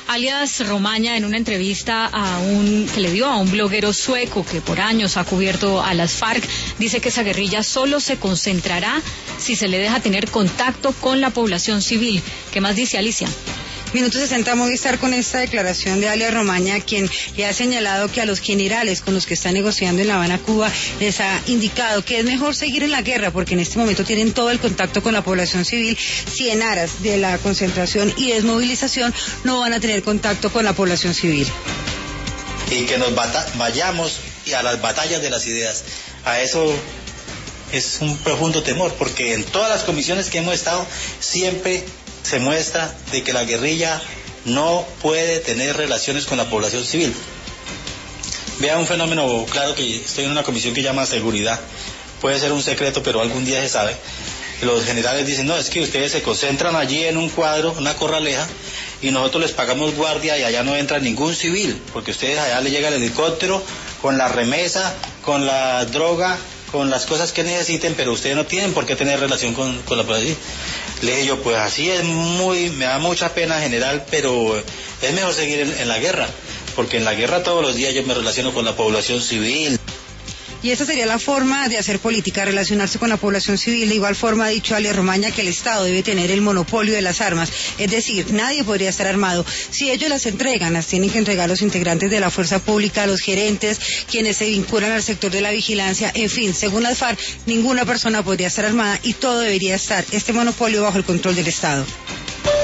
Alias Romaña, en una entrevista que le dio a un bloguero sueco que por años ha cubierto a las FARC, dice que esa guerrilla solo se concentrará si se le deja tener contacto con la población civil. ¿Qué más dice Alicia? Minuto 60 Movistar con esta declaración de Alias Romaña, quien le ha señalado que a los generales con los que está negociando en La Habana, Cuba, les ha indicado que es mejor seguir en la guerra porque en este momento tienen todo el contacto con la población civil. Si en aras de la concentración y desmovilización no van a tener contacto con la población civil. Y que nos vayamos a las batallas de las ideas. A eso es un profundo temor, porque en todas las comisiones que hemos estado siempre se muestra de que la guerrilla no puede tener relaciones con la población civil. Vea un fenómeno claro, que estoy en una comisión que llama seguridad. Puede ser un secreto, pero algún día se sabe. Los generales dicen, no, es que ustedes se concentran allí en un cuadro, una corraleja, y nosotros les pagamos guardia y allá no entra ningún civil, porque ustedes allá le llega el helicóptero con la remesa, con la droga, con las cosas que necesiten, pero ustedes no tienen por qué tener relación con la población. Le dije yo, pues así es me da mucha pena, general, pero es mejor seguir en la guerra, porque en la guerra todos los días yo me relaciono con la población civil. Y esa sería la forma de hacer política, relacionarse con la población civil. De igual forma ha dicho Alias Romaña que el Estado debe tener el monopolio de las armas, es decir, nadie podría estar armado. Si ellos las entregan, las tienen que entregar los integrantes de la fuerza pública, los gerentes, quienes se vinculan al sector de la vigilancia, en fin, según las FARC, ninguna persona podría estar armada y todo debería estar, este monopolio, bajo el control del Estado.